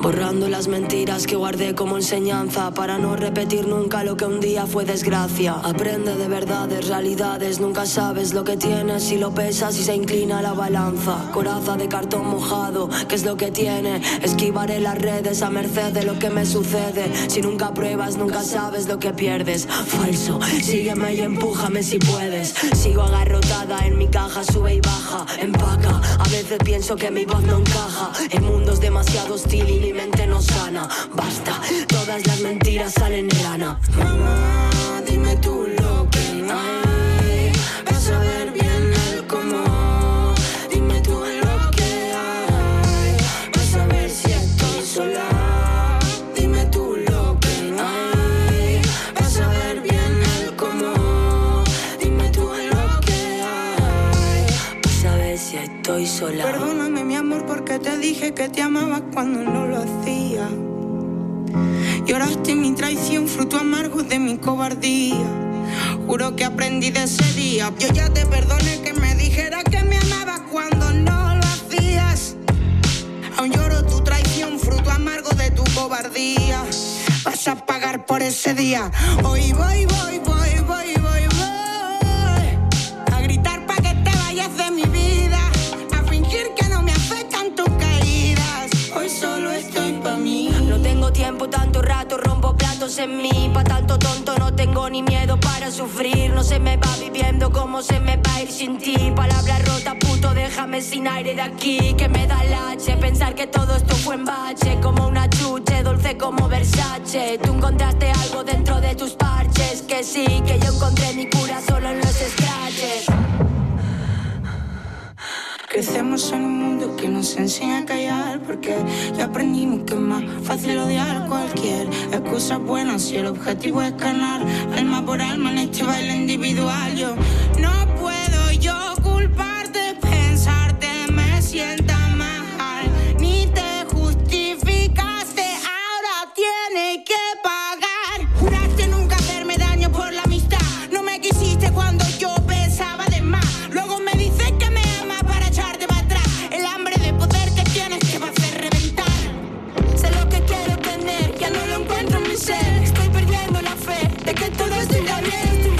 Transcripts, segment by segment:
borrando las mentiras que guardé como enseñanza para no repetir nunca lo que un día fue desgracia. Aprende de verdades, realidades, nunca sabes lo que tienes si lo pesas y se inclina la balanza. Coraza de cartón mojado, ¿qué es lo que tiene? Esquivaré las redes a merced de lo que me sucede. Si nunca pruebas, nunca sabes lo que pierdes. Falso, sígueme y empújame si puedes. Sigo agarrotada en mi caja, sube y baja, empaca. A veces pienso que mi voz no encaja. El mundo es demasiado hostil y mi mente no sana. Basta, todas las mentiras salen rana. Mamá, dime tú lo que hay. Vas a ver bien el cómo. Dime tú lo que hay. Vas a ver si estoy sola. Dime tú lo que hay. Vas a ver bien el cómo. Dime tú lo que hay. Vas a ver si estoy sola. Perdóname mi amor porque te dije que te amaba cuando no lo hacía. Lloraste mi traición, fruto amargo de mi cobardía. Juro que aprendí de ese día. Yo ya te perdoné que me dijeras que me amabas cuando no lo hacías. Aún lloro tu traición, fruto amargo de tu cobardía. Vas a pagar por ese día. Hoy voy a gritar pa' que te vayas de mi vida, a fingir que no me afectan tus caídas. Hoy solo estoy pa' mí. No tengo tiempo, tanto rato, rompo platos en mí. Pa' tanto tonto no tengo ni miedo para sufrir. No se me va viviendo como se me va a ir sin ti. Palabra rota, puto, déjame sin aire de aquí. Que me da el H, pensar que todo esto fue en bache. Como una chuche, dulce como Versace. Tú encontraste algo dentro de tus parches. Que sí, que yo encontré mi cura solo en los scratches. Crecemos en un mundo que nos enseña a callar, porque ya aprendimos que es más fácil odiar cualquier excusa buena si el objetivo es ganar. Alma por alma en este baile individual. Yo no puedo yo culparte, pensarte me sienta mal. Ni te justificaste, ahora tienes que pagar. Juraste nunca hacerme daño por la amistad. No me quisiste cuando yo pensaba de más. Luego me dices que me amas para echarte para atrás. El hambre de poder que tienes te va a hacer reventar. Sé lo que quiero tener, ya no lo encuentro en mi ser. Estoy perdiendo la fe de que todo esto irá bien.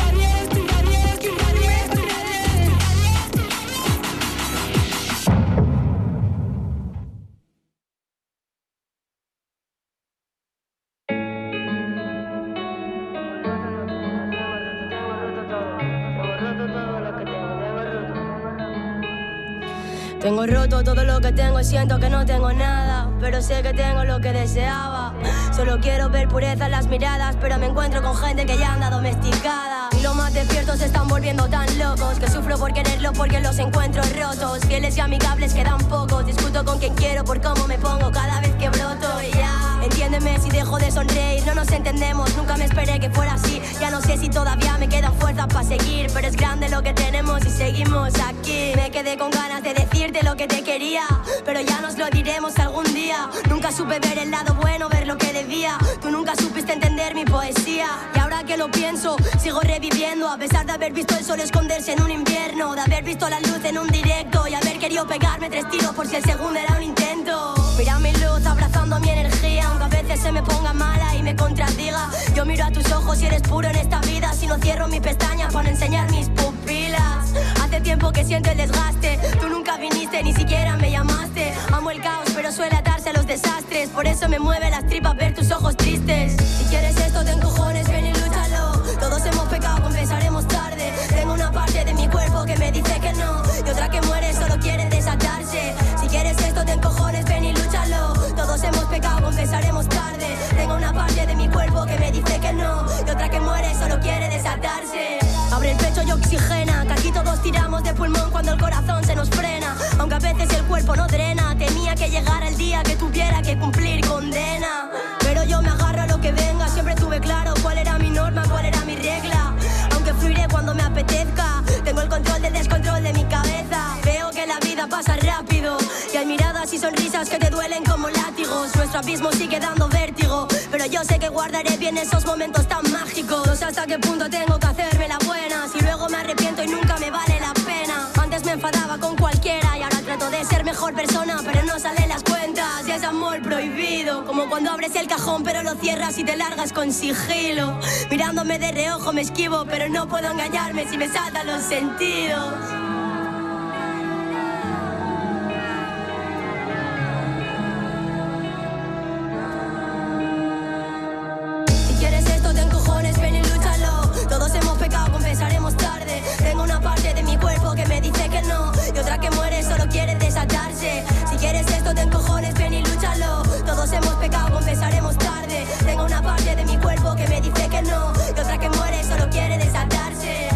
Tengo roto todo lo que tengo y siento que no tengo nada, pero sé que tengo lo que deseaba. Solo quiero ver pureza en las miradas, pero me encuentro con gente que ya anda domesticada. Y los más despiertos se están volviendo tan locos que sufro por quererlo porque los encuentro rotos. Fieles y amigables quedan pocos, discuto con quien quiero por cómo me pongo cada vez que broto. Y ya, entiéndeme si dejo de sonreír, no nos entendemos, nunca me esperé que fuera así. Ya no sé si todavía me quedan fuerzas para seguir, pero es grande lo que tenemos y seguimos aquí. Me quedé con ganas de decirte lo que te quería, pero ya nos lo diremos algún día. Nunca supe ver el lado bueno, ver lo que debía. Tú nunca supiste entender mi poesía. Y ahora que lo pienso, sigo reviviendo. A pesar de haber visto el sol esconderse en un invierno, de haber visto la luz en un directo y haber querido pegarme 3 tiros por si el segundo era un intento. Mira mi luz abrazando mi energía, aunque a veces se me ponga mala y me contradiga. Yo miro a tus ojos y eres puro en esta vida. Si no cierro mi pestaña para enseñar mis pupilas. Hace tiempo que siento el desgaste. Tú nunca viniste, ni siquiera me llamaste. Amo el caos, pero suele atarse a los desastres. Por eso me mueve las tripas ver tus ojos tristes. Si quieres esto, ten cojones, ven y lúchalo. Todos hemos pecado, confesaremos tarde. Tengo una parte de mi cuerpo que me dice que no, y otra que muere, solo quiere desatarse. Si quieres esto, ten cojones, ven y lúchalo. Todos hemos pecado, confesaremos tarde. Tengo una parte de mi cuerpo que me dice que no, y otra que muere, solo quiere desatarse. Abre el pecho y oxigena, que aquí todos tiramos de pulmón cuando el corazón se nos frena. Aunque a veces el cuerpo no drena, tenía que llegar el día que tuviera que cumplir condena. Pero yo me agarro a lo que venga, siempre tuve claro cuál era mi norma, cuál era mi regla. Aunque fluiré cuando me apetezca, tengo el control del descontrol de mi cabeza. Veo que la vida pasa rápido y hay miradas y sonrisas que te duelen como látigos. Nuestro abismo sigue dando vértigo, pero yo sé que guardaré bien esos momentos tan mágicos. No sé hasta qué punto tengo que hacerme la buena, si luego me arrepiento y nunca me vale la pena. Antes me enfadaba con cualquiera y ahora trato de ser mejor persona, pero no salen las cuentas. Y es amor prohibido, como cuando abres el cajón pero lo cierras y te largas con sigilo. Mirándome de reojo me esquivo, pero no puedo engañarme si me saltan los sentidos. Todos hemos pecado, confesaremos tarde. Tengo una parte de mi cuerpo que me dice que no, y otra que muere, solo quiere desatarse. Si quieres esto, ten cojones, ven y lúchalo. Todos hemos pecado, confesaremos tarde. Tengo una parte de mi cuerpo que me dice que no, y otra que muere, solo quiere desatarse.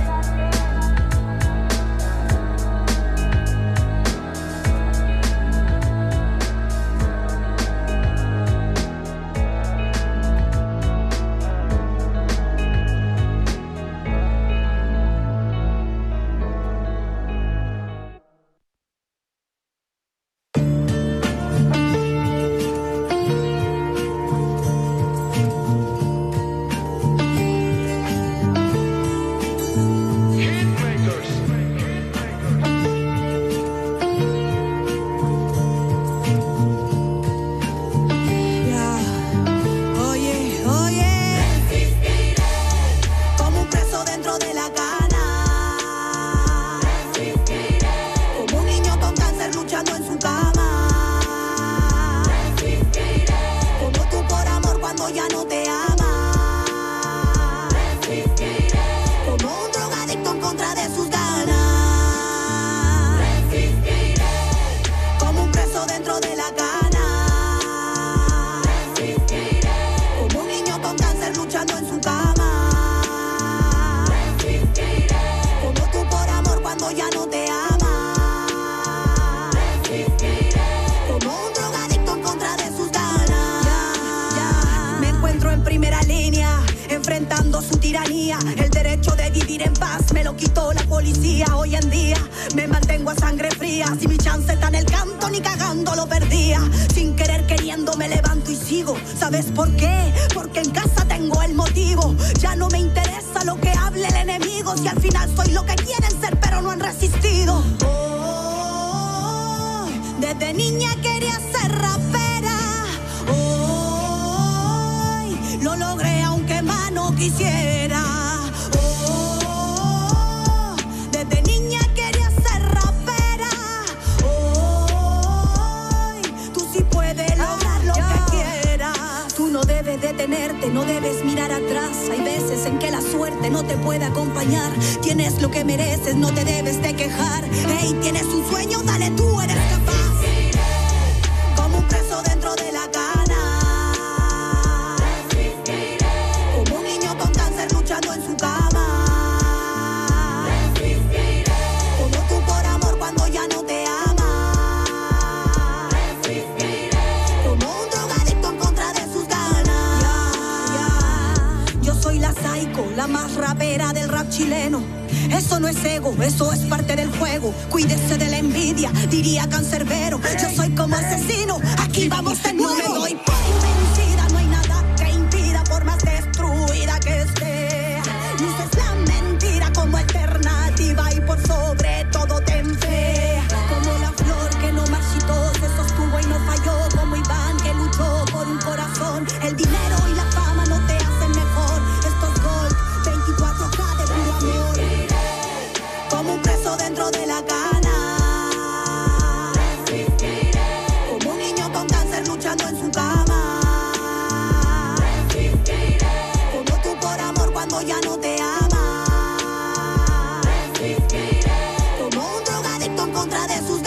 El derecho de vivir en paz me lo quitó la policía. Hoy en día me mantengo a sangre fría. Si mi chance está en el canto, ni cagando lo perdía. Sin querer queriendo me levanto y sigo. ¿Sabes por qué? Porque en casa tengo el motivo. Ya no me interesa lo que hable el enemigo. Si al final soy lo que quieren ser pero no han resistido. Oh, desde niña quería ser rapera. Oh, lo logré aunque más no quisiera. Oh, desde niña quería ser rapera. Oh, tú sí puedes lograr lo que quieras. Tú no debes detenerte, no debes mirar atrás. Hay veces en que la suerte no te puede acompañar. Tienes lo que mereces, no te debes de quejar. Hey, tienes un sueño, dale, tú eres capaz. Como un preso dentro de la cana. En su cama. Resistiré. Como tú por amor cuando ya no te ama. Resistiré. Como un drogadicto en contra de sus ganas. Yo soy la psycho, la más rapera del rap chileno. Eso no es ego, eso es parte del juego. Cuídese de la envidia, diría Cancerbero. Yo soy como asesino, aquí vamos de nuevo. No me doy por invencida, no hay nada que impida por más destruida que esté. Luces la mentira como alternativa y por sobre todo ten fe. Como la flor que no marchitó, se sostuvo y no falló. Como Iván que luchó por un corazón. El dinero y la fama no te hacen mejor. Esto es Gold, 24K de puro amor. Como un preso dentro de la cana. Como un niño con cáncer luchando en su cama. Como tú por amor cuando ya no te ama. Como un drogadicto en contra de sus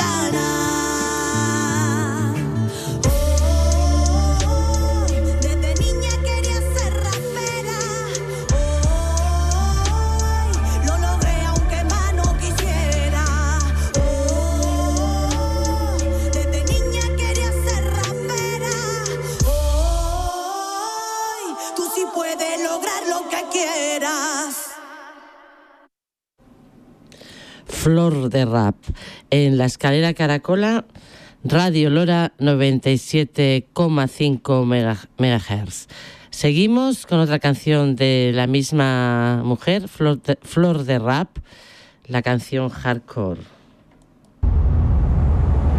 ganas. Oh, desde niña quería ser rapera. Oh, lo logré aunque más no quisiera. Oh, desde niña quería ser rapera. Oh, tú sí puedes lograr lo que quieras. Flor de Rap en la escalera Caracola, Radio Lora 97,5 MHz. Seguimos con otra canción de la misma mujer, Flor de Rap, la canción Hardcore.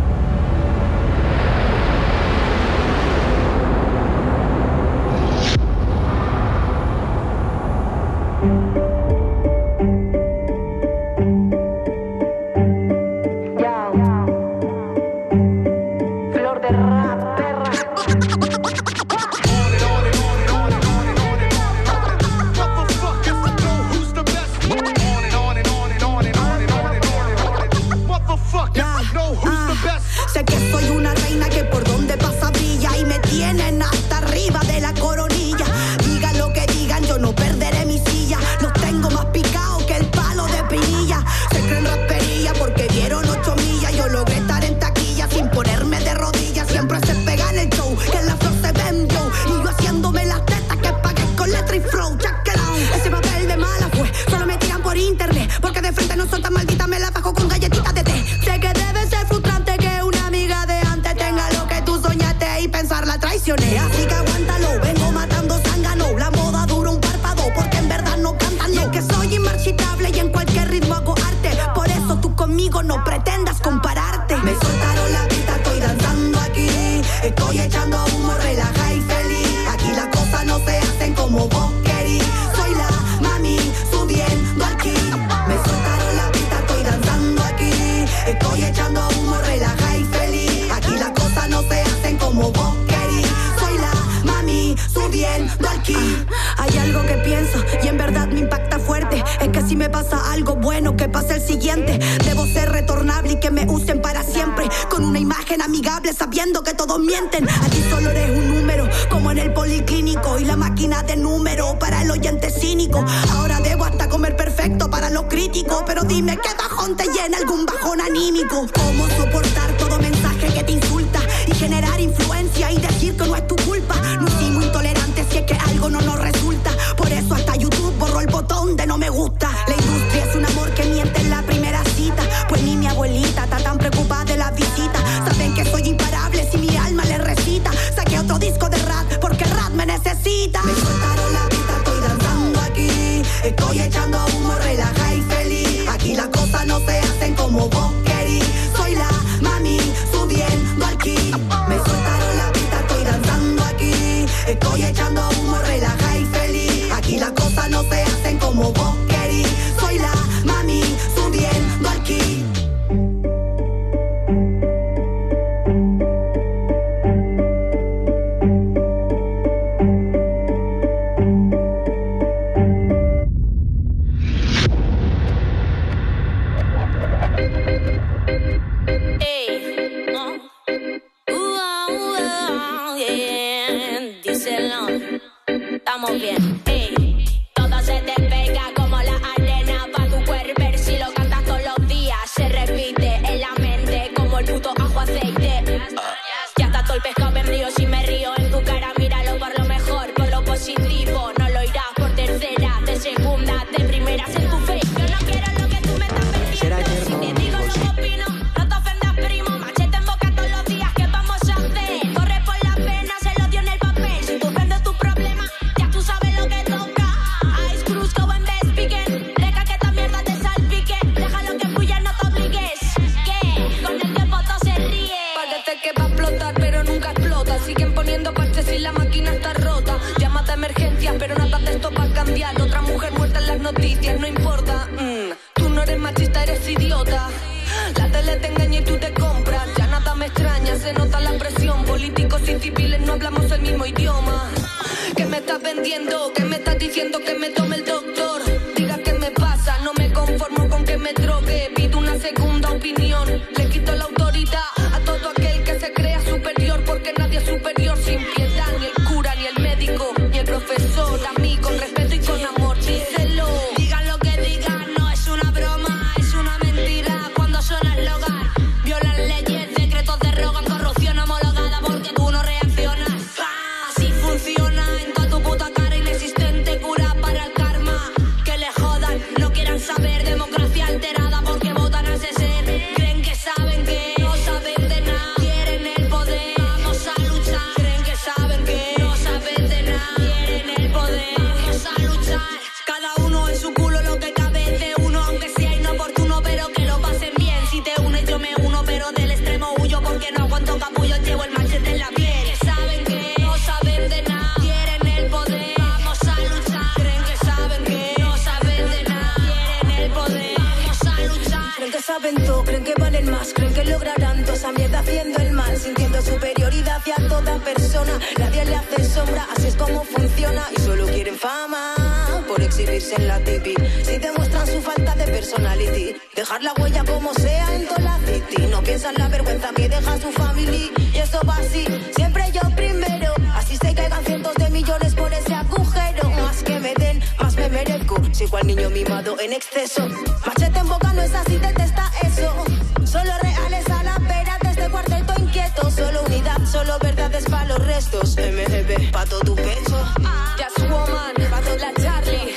algo bueno, que pase el siguiente. Debo ser retornable y que me usen para siempre, con una imagen amigable sabiendo que todos mienten. Aquí solo eres un número, como en el policlínico, y la máquina de número para el oyente cínico. Ahora debo hasta comer perfecto para los críticos, pero dime qué bajón te llena algún bajón anímico. ¿Cómo soportar todo mensaje que te insulta y generar influencia y decir que no es tu culpa? No hicimos intolerantes si es que algo no nos resulta. Por eso hasta YouTube borró el botón de no me gusta. La industria es un amor que miente en la primera cita, pues ni mi abuelita está tan preocupada de las visitas. Saben que soy imparable si mi alma les recita. Saqué otro disco de rap porque el rap me necesita. Me soltaron la pista, estoy danzando aquí. Estoy echando humo, relaja y feliz. Aquí las cosas no se hacen como vos querís. Soy la mami subiendo al ki. Me soltaron la pista, estoy danzando aquí. Estoy echando humo, relaja y feliz. Aquí las cosas no se hacen como vos querís. Soy la mami subiendo al ki. Estamos bien, ey. Todo se despega como la arena pa' tu cuerpo. Si lo cantas todos los días, se repite en la mente como el puto ajo aceite. Ya está todo el pescado vendido. Si me río en tu cara, míralo por lo mejor, por lo positivo. No lo irás por tercera, de segunda, de primera en tu face. Yo no quiero lo que tú me estás perdiendo. Si te digo lo que opino, no te ofendas, primo. Machete en boca todos los días, ¿qué vamos a hacer? Corre por la pena, se lo dio en el papel. Si tú vendes tu problema, ya tú sabes lo que toca. Ice Cruz, go and best begin. Deja que esta mierda te salpique. Déjalo que fluya, no te obligues. ¿Qué? Con el tiempo todo se ríe. Parece que va a explotar, pero nunca explota. Siguen poniendo parches y la máquina está rota. Llama de emergencias, pero nada de esto va a cambiar. Otra mujer muerta en las noticias, no importa. Tú no eres machista, eres idiota. La tele te engaña y tú te compras. Ya nada me extraña, se nota la presión. Políticos y civiles no hablamos el mismo idioma. ¿Qué me estás vendiendo? ¿Qué me estás diciendo que me tome el doctor? Diga qué me pasa, no me conformo con que me drogue. Pido una segunda opinión. Le quito la autoridad a todo aquel que se crea superior, porque nadie es superior sin piedad. Ni el cura, ni el médico, ni el profesor. A mí con respeto y con amor, díselo. Digan lo que digan, no es una broma, es una mentira. Cuando suena el eslogan, violan leyes, decretos derrogan, corrupción homologada porque tú no reaccionas. Así funciona en toda tu puta cara inexistente, cura para el karma. Que le jodan, no quieran saber, democracia alterada porque votan a ese ser. Creen que saben que no saben de nada, quieren el poder, vamos a luchar. Creen que saben que no saben de nada, quieren el poder, vamos a luchar. Cada uno en su culo lo que cabe de uno, aunque sea inoportuno, pero que lo pasen bien. Si te unes yo me uno, pero del extremo huyo porque no aguanto capullo, llevo el machete en la piel. Que saben que no saben de nada, quieren el poder, vamos a luchar. Creen que saben que no saben de nada, quieren el poder, vamos a luchar. Creen que saben todo, creen que valen más, creen que lograrán toda esa mierda haciendo el mal, sintiendo superioridad hacia toda persona. Nadie le hace sombra, así es como funciona. Y solo quieren fama por exhibirse en la TV. Si demuestran su falta de personality, dejar la huella como sea en toda la city. No piensan la vergüenza que deja su family. Y eso va así, siempre yo primero. Así se caigan cientos de millones por ese agujero. Más que me den, más me merezco. Sigo al niño mimado en exceso. Machete en boca no es así, detesta eso. Solo reales a la vera de este cuarteto inquieto. Solo unidad, solo verdades para los restos. MGB, pa' todo tu pecho. Just Woman, la Charlie,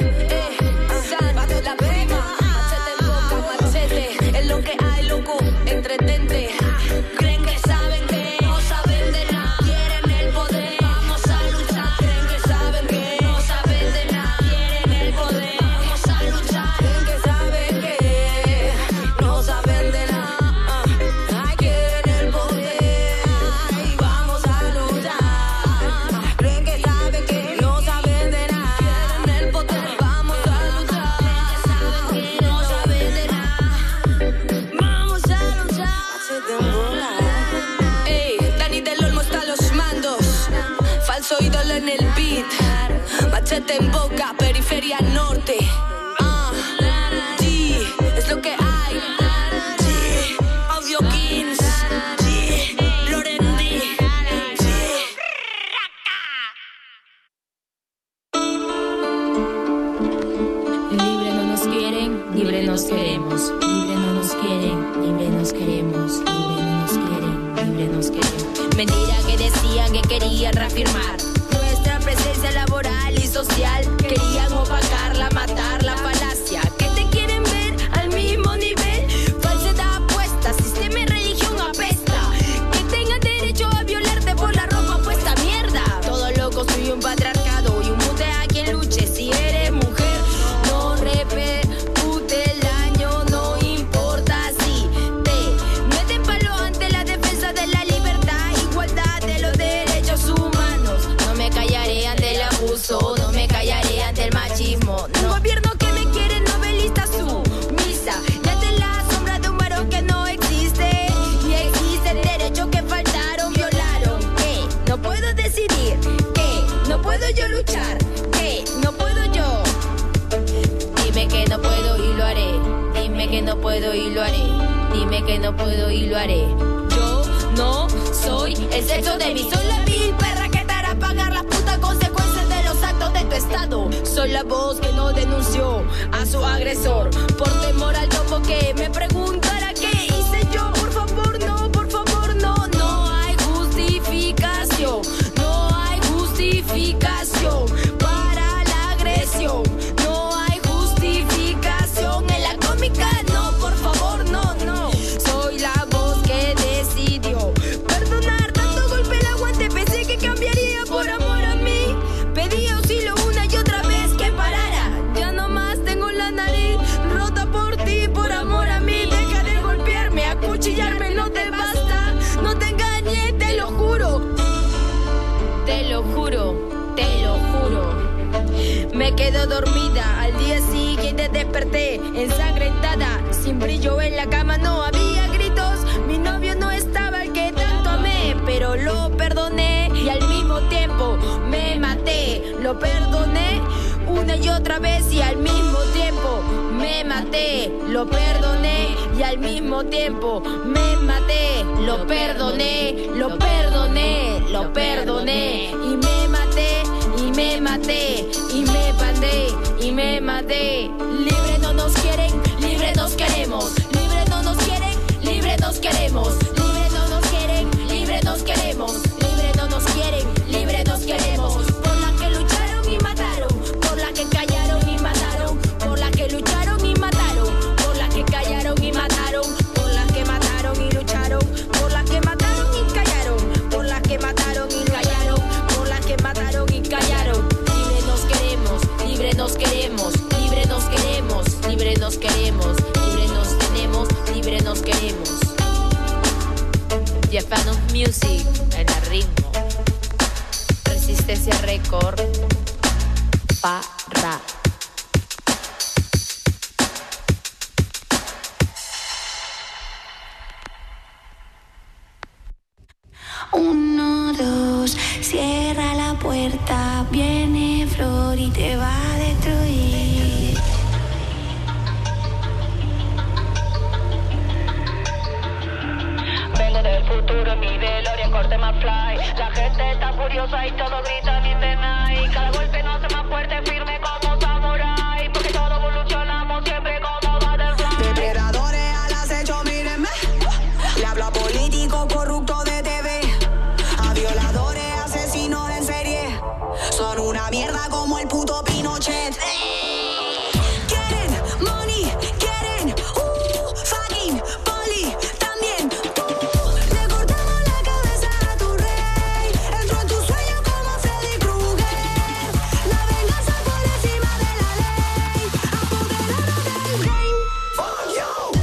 San, la prima. Machete en boca, machete, es lo que hay, loco, entretente. Creen que saben que no saben de nada, quieren el poder, vamos a luchar. Creen que saben que no saben de nada, quieren el poder, vamos a luchar. Creen que saben que no saben de nada, ay, quieren el poder, ay, vamos a luchar. Creen que saben que no saben de nada, Quieren el poder, vamos a luchar. Creen que no saben de nada, vamos a luchar. machete en boca. Ey, Dani del Olmo está a los mandos. Falso ídolo en el beat. Machete en boca, periferia norte. G. libre nos queremos. Mentira que decían que querían reafirmar nuestra presencia laboral y social. Querían opacarla, matar la falacia, que te quieren ver al mismo nivel. Falsedad apuesta, sistema y religión apesta. Que tengan derecho a violarte por la ropa puesta, mierda. Todo lo construye un patriarcado y un mute a quien luche. Si eres mujer, no repercute el daño, no importa si te meten palo ante la defensa de la libertad, igualdad de los derechos humanos. No me callaré ante el abuso, no me callaré ante el machismo. No. Un gobierno que me quiere novelista sumisa y ante la sombra de un varón que no existe. Y existen derechos que faltaron, violaron. No puedo decidir, no puedo yo luchar, no puedo yo. Dime que no puedo y lo haré. Dime que no puedo y lo haré. Dime que no puedo y lo haré. Yo no soy el sexo de mi. Soy la vil perra que te hará pagar las putas consecuencias de los actos de tu estado. Soy la voz que no denunció a su agresor por temor al topo que me preguntará qué hice yo. Por favor no, por favor no. No hay justificación, no hay justificación para la agresión. No hay justificación en la cómica, no, por favor, no, no. Soy la voz que decidió perdonar tanto golpe el aguante. Pensé que cambiaría por amor a mí. Pedí auxilio una y otra vez que parara. Ya no más tengo la nariz rota por ti, por amor a mí. Deja de golpearme, acuchillarme, no te basta. No te engañes, te lo juro. Te lo juro, te lo juro. Me quedo dormida, al día siguiente desperté ensangrentada, sin brillo en la cama, no había gritos. Mi novio no estaba, el que tanto amé, pero lo perdoné y al mismo tiempo me maté. Lo perdoné una y otra vez y al mismo tiempo me maté. Lo perdoné y al mismo tiempo me maté. Lo perdoné, lo perdoné, lo perdoné y me maté. Y me maté, y me pandé, y me maté. Libre no nos quieren, libre nos queremos. Libre no nos quieren, libre nos queremos. Libre no nos quieren, libre nos queremos. Libre no nos quieren, libre nos queremos. Por las que lucharon y mataron, por las que callaron y mataron, por las que lucharon y mataron, por las que callaron y mataron, por las que mataron y lucharon, por las que mataron y callaron, por las que mataron y callaron, por las que mataron y callaron. Libre nos queremos, libre nos queremos, libre nos queremos, libre nos queremos, libre nos tenemos, libre nos queremos. The Fan of Music en el ritmo. Resistencia Record. Para. Uno, dos, cierra la puerta, viene Flor y te va a destruir. Vengo del futuro en mi DeLorean, corte más fly. La gente está furiosa y todos gritan in the night. Cada golpe nos hace más fuerte, firme como samurai. Porque todos evolucionamos siempre como butterfly. Depredadores al acecho, mírenme. Le hablo a político corrupto de TV, a violadores, asesinos en serie. Son una mierda como el puto Pinochet. Quieren money, quieren fucking poli. También tú. Le cortamos la cabeza a tu rey. Entró en tus sueños como Freddy Krueger. La venganza por encima de la ley. Apoderados del game. Fuck you.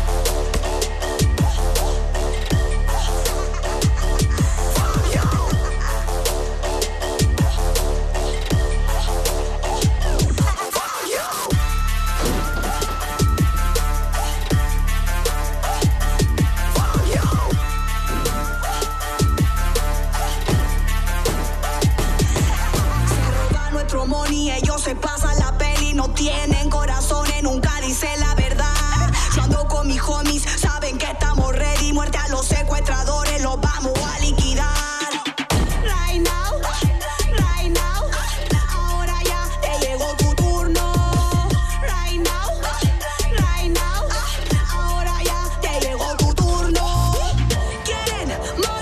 Money, ellos se pasan la peli, no tienen corazones, nunca dicen la verdad. Yo ando con mis homies, saben que estamos ready. Muerte a los secuestradores, los vamos a liquidar. Right now, ahora ya te llegó tu turno. Right now, ahora ya te llegó tu turno. Quieren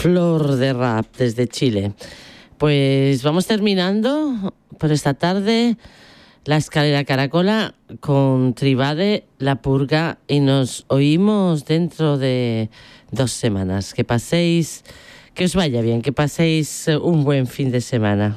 Flor de Rap desde Chile. Pues vamos terminando por esta tarde la escalera Caracola con Tribade, La Purga, y nos oímos dentro de 2 semanas. Que paséis, que os vaya bien, que paséis un buen fin de semana.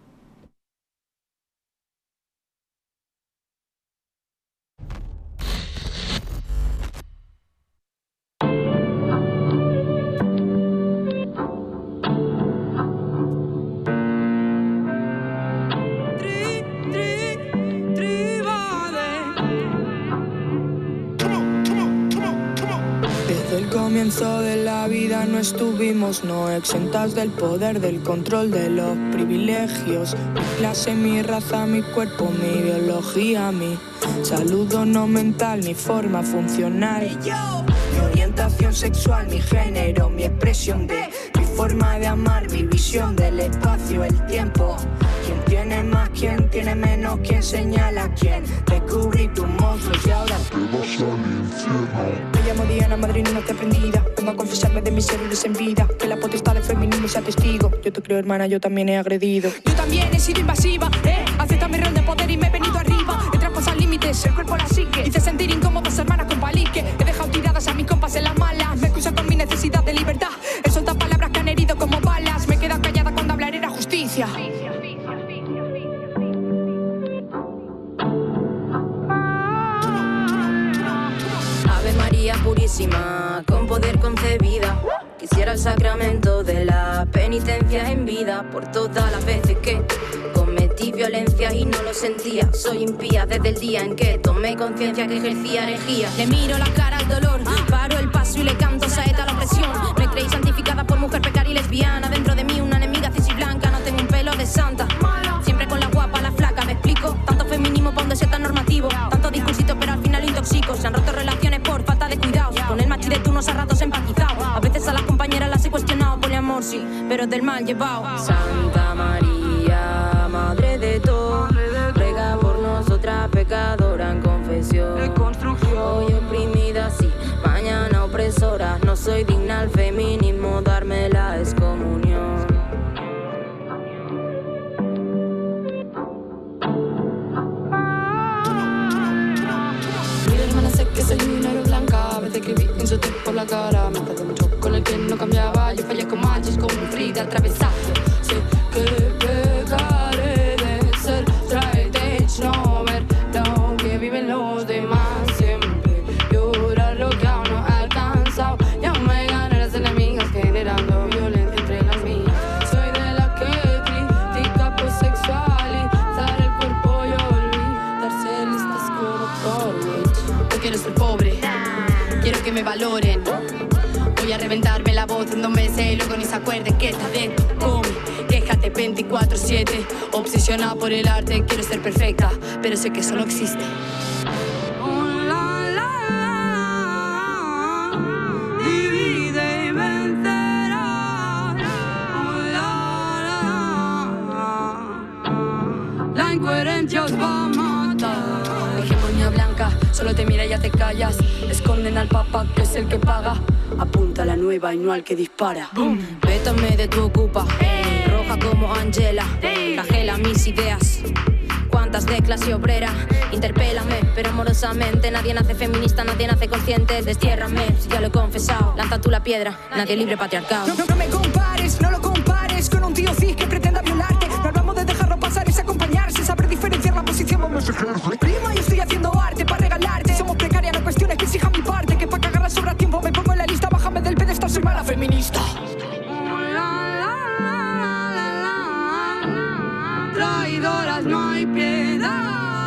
Comienzo de la vida no estuvimos no exentas del poder, del control de los privilegios. Mi clase, mi raza, mi cuerpo, mi biología, mi salud no mental, mi forma funcional, mi orientación sexual, mi género, mi expresión de mi forma de amar, mi visión del espacio, el tiempo. ¿Quién tiene más, quién tiene menos, quién señala a quién? Descubrí tus monstruos y ahora te vas al infierno. Me llamo Diana, madrina te aprendida. Vengo a confesarme de mis errores en vida. Que la potestad del feminismo sea testigo. Yo te creo, hermana, yo también he agredido. Yo también he sido invasiva, acepta mi rol de poder y me he venido arriba. He traspasado límites, el cuerpo la sigue. Hice sentir incómodas hermanas con palique. He dejado tiradas a mis compas en las malas. Me excusa con mi necesidad de libertad. He soltado palabras que han herido como balas. Me he quedado callada cuando hablar era justicia. Purísima, con poder concebida. Quisiera el sacramento de la penitencia en vida por todas las veces que cometí violencia y no lo sentía. Soy impía desde el día en que tomé conciencia que ejercía herejía. Le miro la cara al dolor, paro el paso y le canto saeta a la opresión. Me creí santificada por mujer precaria y lesbiana. Dentro de mí una enemiga cis y blanca. No tengo un pelo de santa, siempre con la guapa, la flaca. Me explico, tanto feminismo para donde sea tan normativo. Tanto discursito pero al final lo intoxico. Se han roto relaciones por falta de cuidados. Con el machi de turnos a ratos empatizado. A veces a las compañeras las he cuestionado. Poliamor sí, pero del mal llevado. Santa María, madre de todo, ruega por nosotras pecadora en confesión. Hoy oprimida sí, mañana opresora. No soy digna al feminismo, darme la excomunión. Que soy minero blanca, a veces escribí insultos por la cara. Me tardé mucho con el que no cambiaba. Yo fallé con manchas, con Frida atravesada. Sé que pecaré de ser straight edge, no ver lo que viven los demás. Siempre llorar lo que aún no he alcanzado. Ya me gané las enemigas generando violencia entre las mías. Soy de la que critica por sexualizar el cuerpo y olvidarse listas como no quiero ser pobre, quiero que me valoren. Voy a reventarme la voz en 2 meses y luego ni se acuerden que está dentro. Come, quéjate 24/7. Obsesionada por el arte, quiero ser perfecta, pero sé que eso no existe. Divide y vencerás. La incoherencia os va a matar. Hegemonía blanca, solo te mira y ya te callas. Esconden al papa que es el que paga. Apunta a la nueva y no al que dispara. Boom. Vétame de tu ocupa, roja como Angela. Cajela mis ideas. Cuántas de clase obrera, interpélame, pero amorosamente. Nadie nace feminista, nadie nace consciente. Destiérrame, si ya lo he confesado. Lanza tú la piedra, nadie libre patriarcado. No me compares, no lo compares con un tío cis que pretenda violarte. No hablamos de dejarlo pasar, es acompañarse. Saber diferenciar la posición, vamos a ejercer. Prima, yo estoy haciendo arte para regalarte. Somos precarias, no cuestiones que exijan mi parte. Que para cagarla sobra tiempo, me pongo en la lista. Bájame del pedestal, soy mala feminista. Traidoras, no hay piedad.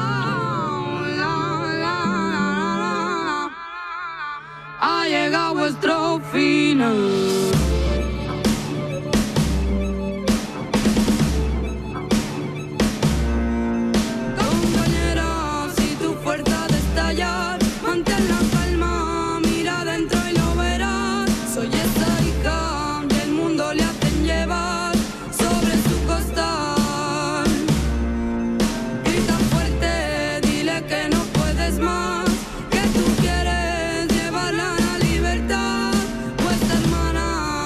Ha llegado vuestro final. Compañera, si tu fuerza de estallar, mantén la calma, mira dentro y lo verás. Soy esa hija que el mundo le hacen llevar sobre su costal. Grita fuerte, dile que no puedes más, que tú quieres llevarla a la libertad. Vuestra hermana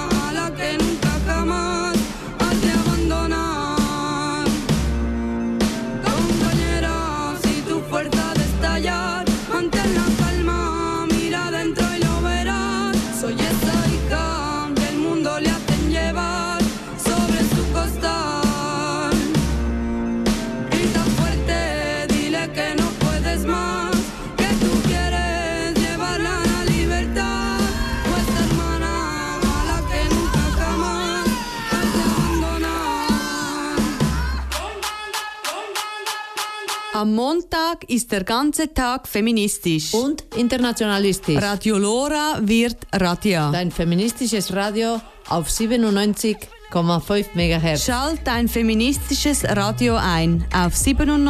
Am Montag ist der ganze Tag feministisch. Und internationalistisch. Radio Lora wird Radio. Dein feministisches Radio auf 97,5 MHz. Schalt dein feministisches Radio ein auf 97,5